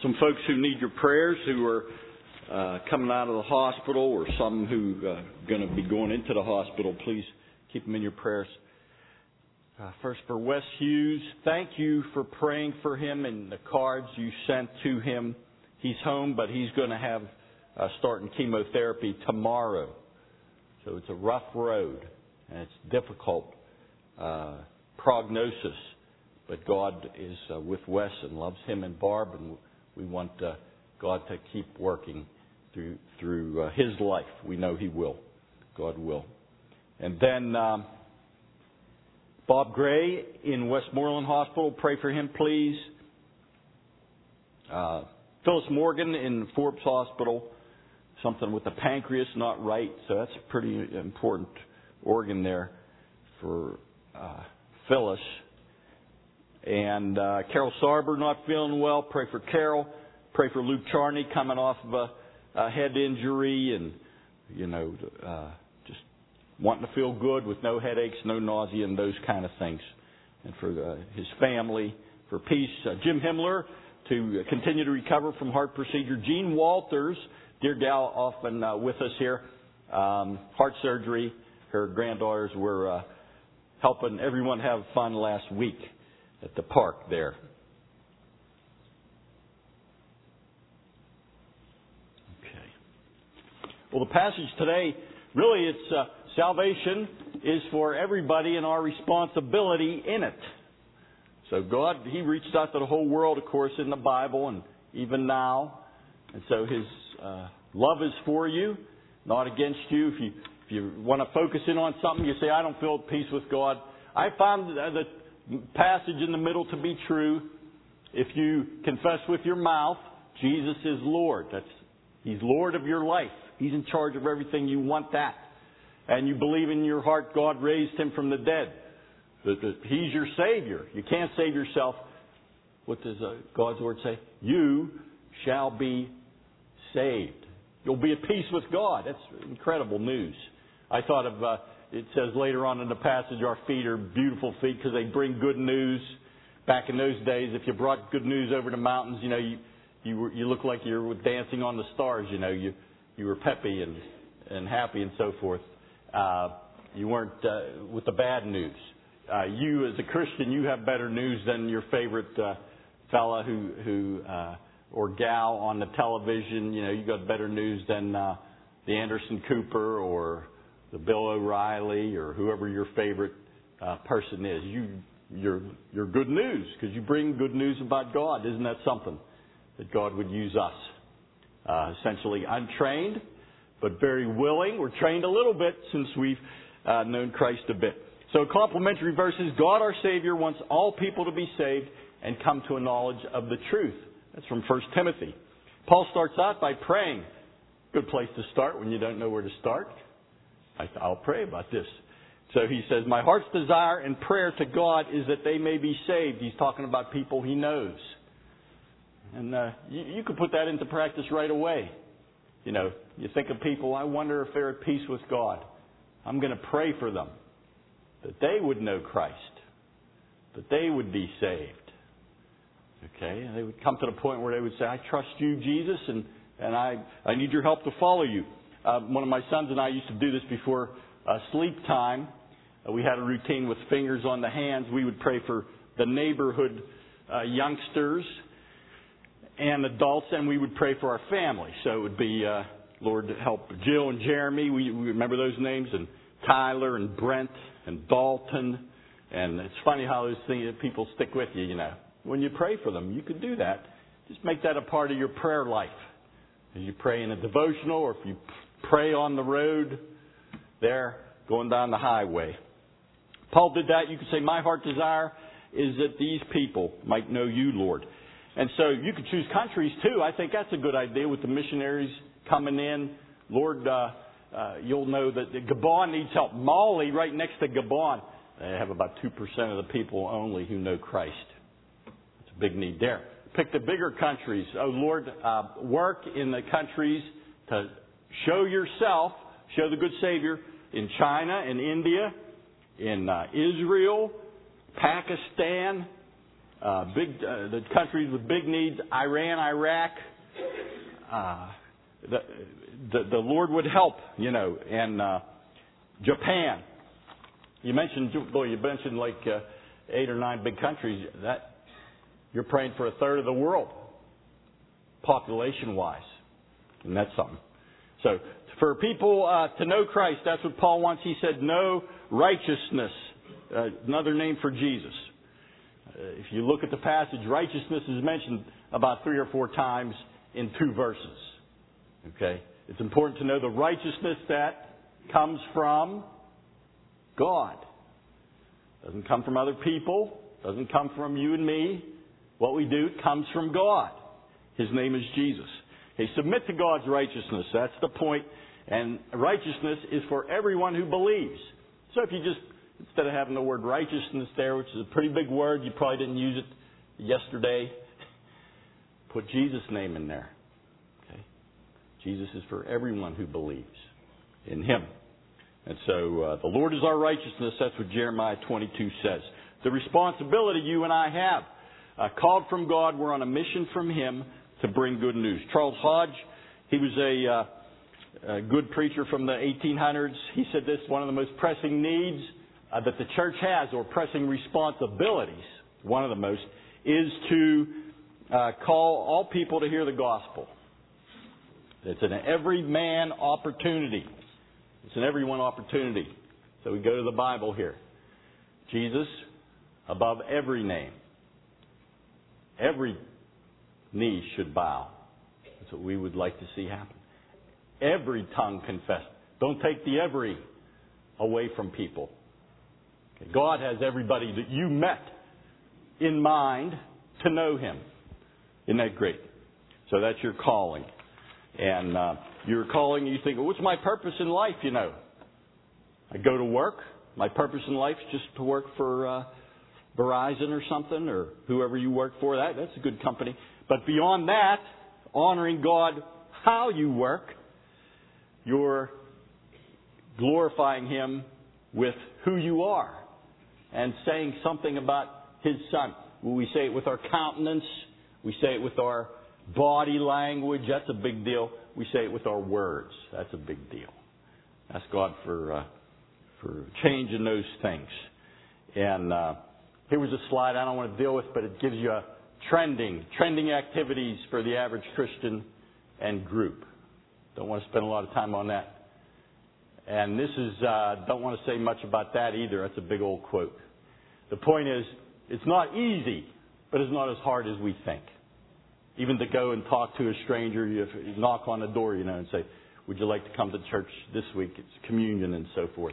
some folks who need your prayers, who are coming out of the hospital, or some who are going to be going into the hospital. Please keep them in your prayers. First for Wes Hughes, thank you for praying for him and the cards you sent to him. He's home, but he's going to have starting chemotherapy tomorrow. So it's a rough road, and it's difficult prognosis. But God is with Wes and loves him and Barb, and we want God to keep working through his life. We know He will. God will. And then Bob Gray in Westmoreland Hospital, pray for him, please. Phyllis Morgan in Forbes Hospital, something with the pancreas not right, so that's a pretty important organ there for Phyllis. And Carol Sarber not feeling well. Pray for Carol. Pray for Luke Charney coming off of a head injury and, just wanting to feel good with no headaches, no nausea, and those kind of things. And for his family, for peace. Jim Himmler to continue to recover from heart procedure. Jean Walters, dear gal, often with us here, heart surgery. Her granddaughters were helping everyone have fun last week at the park there. Okay. Well, the passage today, really it's salvation is for everybody and our responsibility in it. So God, He reached out to the whole world, of course, in the Bible and even now. And so His love is for you, not against you. If you want to focus in on something, you say, I don't feel at peace with God. I found the passage in the middle to be true. If you confess with your mouth, Jesus is Lord. He's Lord of your life. He's in charge of everything. You want that. And you believe in your heart God raised Him from the dead. That He's your Savior. You can't save yourself. What does God's Word say? You shall be saved. You'll be at peace with God. That's incredible news. I thought of, it says later on in the passage, our feet are beautiful feet because they bring good news. Back in those days, if you brought good news over the mountains, you look like you were dancing on the stars. You were peppy and happy and so forth. You weren't with the bad news. You as a Christian, you have better news than your favorite fella who or gal on the television. You got better news than the Anderson Cooper or the Bill O'Reilly or whoever your favorite person is. You're good news because you bring good news about God. Isn't that something that God would use us? Essentially untrained, but very willing. We're trained a little bit since we've known Christ a bit. So complementary verses. God our Savior wants all people to be saved and come to a knowledge of the truth. That's from 1 Timothy. Paul starts out by praying. Good place to start when you don't know where to start. I'll pray about this. So he says, my heart's desire and prayer to God is that they may be saved. He's talking about people He knows. And you could put that into practice right away. You think of people, I wonder if they're at peace with God. I'm going to pray for them. That they would know Christ. That they would be saved. Okay? And they would come to the point where they would say, I trust You, Jesus, and I need Your help to follow You. One of my sons and I used to do this before sleep time. We had a routine with fingers on the hands. We would pray for the neighborhood youngsters and adults, and we would pray for our family. So it would be, Lord, help Jill and Jeremy. We remember those names, and Tyler and Brent and Dalton. And it's funny how those things, people stick with you, When you pray for them, you could do that. Just make that a part of your prayer life. As you pray in a devotional, or if you pray on the road there, going down the highway. Paul did that. You could say, my heart desire is that these people might know You, Lord. And so you could choose countries too. I think that's a good idea with the missionaries coming in. Lord, you'll know that Gabon needs help. Mali, right next to Gabon, they have about 2% of the people only who know Christ. It's a big need there. Pick the bigger countries. Oh, Lord, work in the countries to show Yourself, show the good Savior in China, in India, in Israel, Pakistan, the countries with big needs, Iran, Iraq. The Lord would help, and Japan. You mentioned like 8 or 9 big countries. That you're praying for a third of the world, population-wise, and that's something. So for people to know Christ, that's what Paul wants. He said, "Know righteousness," another name for Jesus. If you look at the passage, righteousness is mentioned about 3 or 4 times in 2 verses. Okay? It's important to know the righteousness that comes from God. Doesn't come from other people. Doesn't come from you and me. What we do comes from God. His name is Jesus. Okay, submit to God's righteousness. That's the point. And righteousness is for everyone who believes. So if you just, instead of having the word righteousness there, which is a pretty big word, you probably didn't use it yesterday, put Jesus' name in there. Okay? Jesus is for everyone who believes in Him. And so the Lord is our righteousness. That's what Jeremiah 22 says. The responsibility you and I have, called from God, we're on a mission from Him to bring good news. Charles Hodge, he was a good preacher from the 1800s. He said this, one of the most pressing needs that the church has, or pressing responsibilities, one of the most, is to call all people to hear the gospel. It's an every man opportunity. It's an everyone opportunity. So we go to the Bible here. Jesus above every name. Every knee should bow. That's what we would like to see happen. Every tongue confess. Don't take the every away from people. Okay. God has everybody that you met in mind to know Him. Isn't that great? So that's your calling. And your calling, you think, what's my purpose in life, I go to work. My purpose in life is just to work for Verizon or something, or whoever you work for. That's a good company. But beyond that, honoring God how you work, you're glorifying Him with who you are and saying something about His Son. We say it with our countenance. We say it with our body language. That's a big deal. We say it with our words. That's a big deal. Ask God for changing those things. And here was a slide I don't want to deal with, but it gives you a trending activities for the average Christian and group. Don't want to spend a lot of time on that. And this is, don't want to say much about that either. That's a big old quote. The point is, it's not easy, but it's not as hard as we think. Even to go and talk to a stranger, you knock on the door, and say, would you like to come to church this week? It's communion and so forth.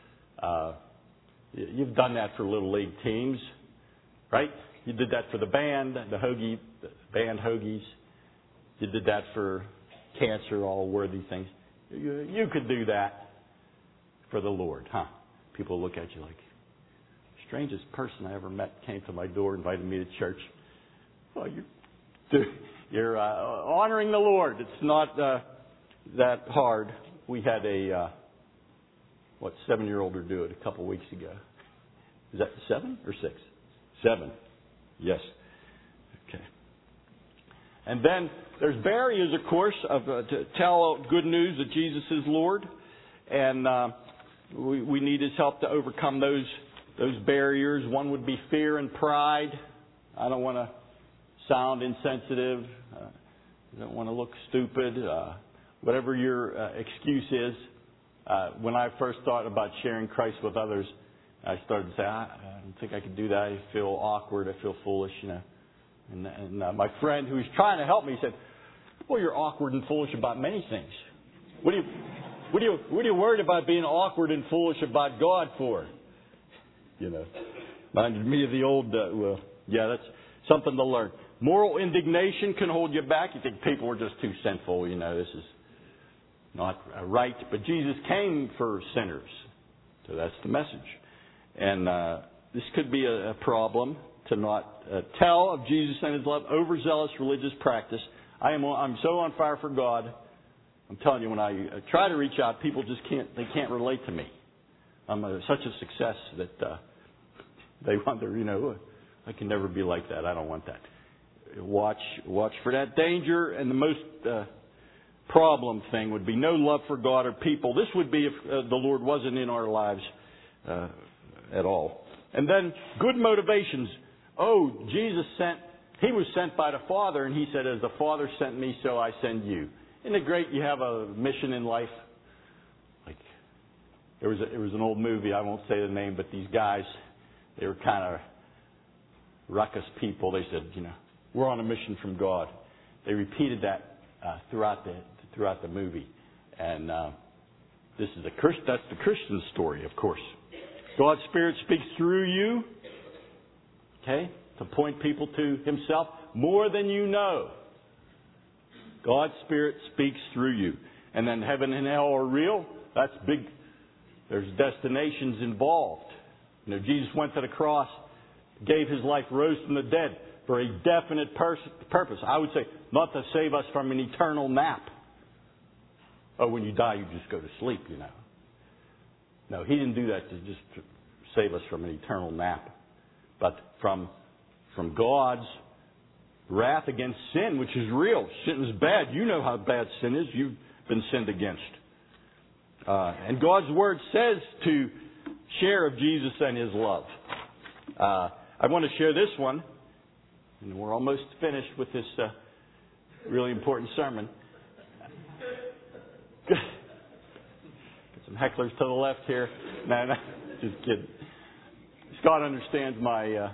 You've done that for Little League teams, right? You did that for the band, the band Hoagies. You did that for cancer, all worthy things. You could do that for the Lord, huh? People look at you like, strangest person I ever met came to my door, invited me to church. Well, you're honoring the Lord. It's not that hard. We had a 7-year-old do it a couple weeks ago. Is that 7 or 6? 7. Yes. Okay. And then there's barriers, of course, to tell good news that Jesus is Lord, and we need His help to overcome those barriers. One would be fear and pride. I don't want to sound insensitive. I don't want to look stupid. Whatever your excuse is. When I first thought about sharing Christ with others, I started to say, I don't think I could do that. I feel awkward. I feel foolish, And my friend who was trying to help me said, well, you're awkward and foolish about many things. What are you worried about being awkward and foolish about God for? Reminded me of the old, that's something to learn. Moral indignation can hold you back. You think people are just too sinful. This is not right. But Jesus came for sinners. So that's the message. And this could be a problem to not tell of Jesus and His love. Overzealous religious practice. I'm so on fire for God. I'm telling you, when I try to reach out, people just can't relate to me. I'm such a success that they wonder, I can never be like that. I don't want that. Watch for that danger. And the most problem thing would be no love for God or people. This would be if the Lord wasn't in our lives at all. And then good motivations. Oh, He was sent by the Father, and He said, as the Father sent me, so I send you. Isn't it great you have a mission in life? Like, there was an old movie, I won't say the name, but these guys, they were kind of ruckus people. They said, we're on a mission from God. They repeated that throughout the movie. And that's the Christian story, of course. God's Spirit speaks through you, okay, to point people to Himself more than you know. God's Spirit speaks through you. And then heaven and hell are real. That's big. There's destinations involved. Jesus went to the cross, gave His life, rose from the dead for a definite purpose. I would say not to save us from an eternal nap. Oh, when you die, you just go to sleep, No, He didn't do that to just save us from an eternal nap, but from God's wrath against sin, which is real. Sin is bad. You know how bad sin is. You've been sinned against. And God's Word says to share of Jesus and His love. I want to share this one, and we're almost finished with this really important sermon. Get some hecklers to the left here. No, just kidding. Scott understands my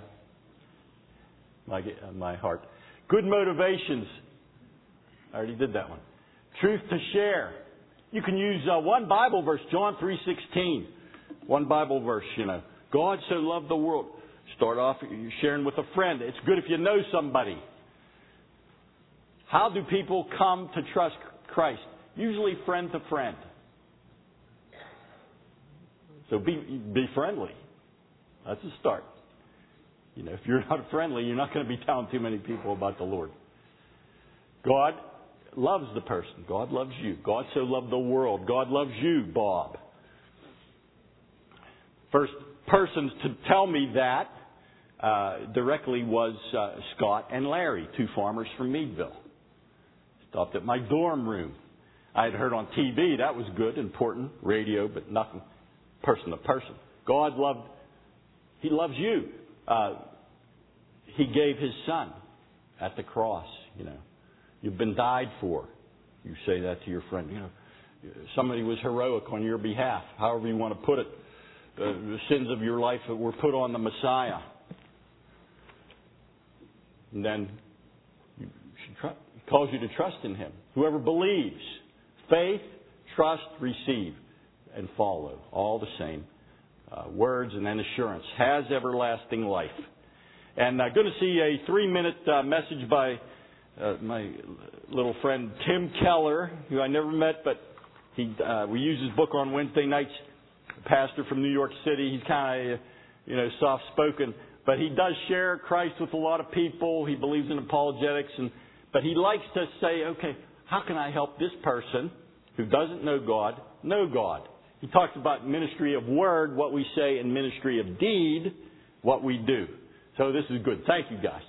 heart. Good motivations. I already did that one. Truth to share. You can use one Bible verse, John 3:16. One Bible verse, God so loved the world. Start off sharing with a friend. It's good if you know somebody. How do people come to trust Christ? Usually friend to friend. So be friendly. That's a start. If you're not friendly, you're not going to be telling too many people about the Lord. God loves the person. God loves you. God so loved the world. God loves you, Bob. First persons to tell me that directly was Scott and Larry, two farmers from Meadville. Stopped at my dorm room. I had heard on TV, that was good, important, radio, but nothing person to person. He loves you. He gave His Son at the cross, You've been died for. You say that to your friend. Somebody was heroic on your behalf, however you want to put it. The sins of your life that were put on the Messiah. And then He calls you to trust in Him. Whoever believes, faith, trust, receive, and follow. All the same words, and then assurance. Has everlasting life. And I'm going to see a 3-minute message by my little friend Tim Keller, who I never met, but we use his book on Wednesday nights. Pastor from New York City. He's kind of, soft-spoken, but he does share Christ with a lot of people. He believes in apologetics, but he likes to say, okay, how can I help this person who doesn't know God know God? He talks about ministry of word, what we say, and ministry of deed, what we do. So this is good. Thank you, guys.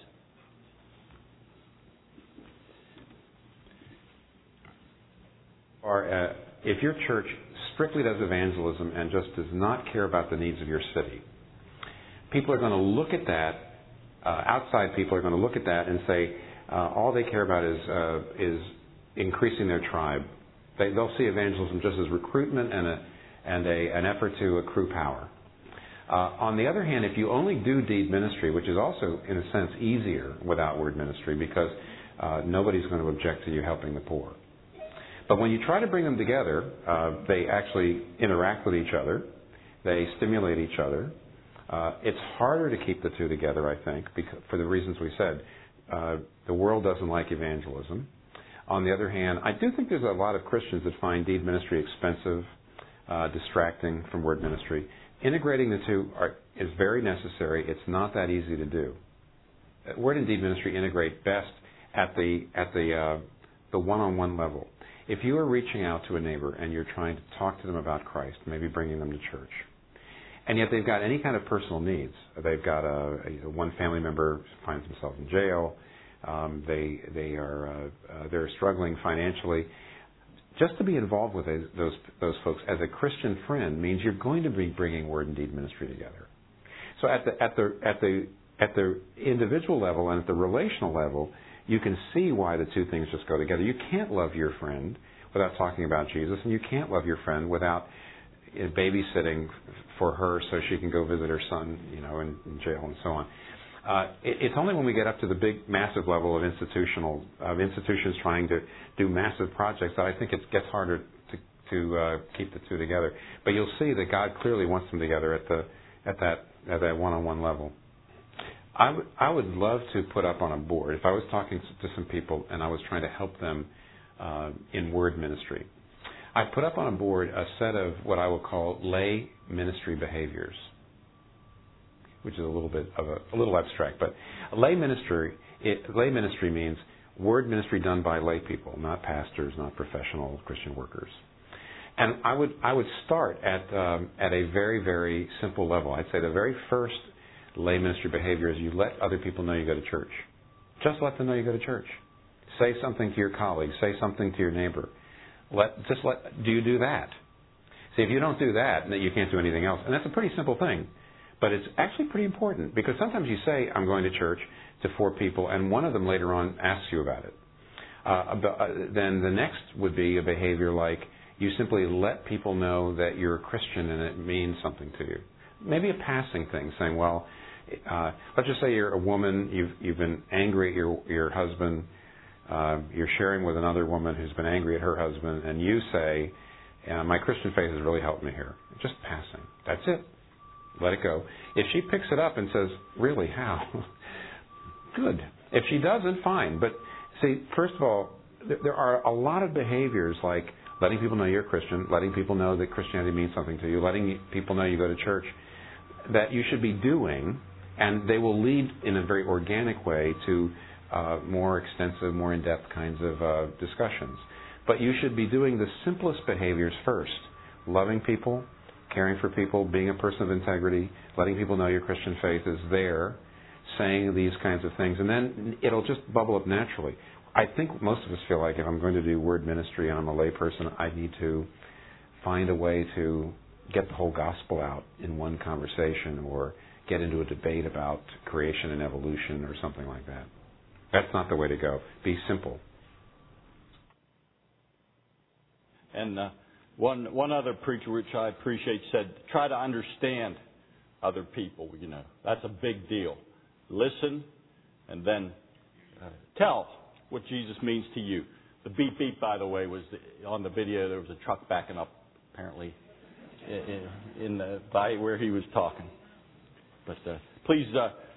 Or if your church strictly does evangelism and just does not care about the needs of your city, people are going to look at that, outside people are going to look at that and say, all they care about is increasing their tribe. They'll see evangelism just as recruitment and an effort to accrue power. On the other hand, if you only do deed ministry, which is also, in a sense, easier without word ministry because nobody's going to object to you helping the poor. But when you try to bring them together, they actually interact with each other. They stimulate each other. It's harder to keep the two together, I think, because, for the reasons we said. The world doesn't like evangelism. On the other hand, I do think there's a lot of Christians that find deed ministry expensive, distracting from word ministry. Integrating the two is very necessary. It's not that easy to do. Word and deed ministry integrate best at the one-on-one level. If you are reaching out to a neighbor and you're trying to talk to them about Christ, maybe bringing them to church, And yet they've got any kind of personal needs. They've got one family member finds themselves in jail. They're struggling financially. Just to be involved with those folks as a Christian friend means you're going to be bringing Word and Deed ministry together. So at the individual level and at the relational level, you can see why the two things just go together. You can't love your friend without talking about Jesus, and you can't love your friend without babysitting for her so she can go visit her son, in jail and so on. It's only when we get up to the big, massive level of institutions trying to do massive projects that I think it gets harder to keep the two together. But you'll see that God clearly wants them together at that one-on-one level. I would love to put up on a board, if I was talking to some people and I was trying to help them in word ministry, I'd put up on a board a set of what I will call lay ministry behaviors, which is a little abstract, but lay ministry means word ministry done by lay people, not pastors, not professional Christian workers. And I would start at a very, very simple level. I'd say the very first lay ministry behavior is you let other people know you go to church. Just let them know you go to church. Say something to your colleagues. Say something to your neighbor. Do you do that? See, if you don't do that, then you can't do anything else. And that's a pretty simple thing. But it's actually pretty important because sometimes you say, I'm going to church to 4 people, and one of them later on asks you about it. Then the next would be a behavior like you simply let people know that you're a Christian and it means something to you. Maybe a passing thing, saying, well, let's just say you're a woman, you've been angry at your husband, you're sharing with another woman who's been angry at her husband, and you say, my Christian faith has really helped me here. Just passing. That's it. Let it go. If she picks it up and says, really, how? Good. If she doesn't, fine. But see, first of all, there are a lot of behaviors like letting people know you're a Christian, letting people know that Christianity means something to you, letting people know you go to church, that you should be doing, and they will lead in a very organic way to more extensive, more in-depth kinds of discussions. But you should be doing the simplest behaviors first. Loving people, caring for people, being a person of integrity, letting people know your Christian faith is there, saying these kinds of things, and then it'll just bubble up naturally. I think most of us feel like if I'm going to do word ministry and I'm a lay person, I need to find a way to get the whole gospel out in one conversation or get into a debate about creation and evolution or something like that. That's not the way to go. Be simple. And one other preacher, which I appreciate, said, try to understand other people, That's a big deal. Listen and then tell what Jesus means to you. The beep beep, by the way, was on the video. There was a truck backing up, apparently, by where he was talking. But please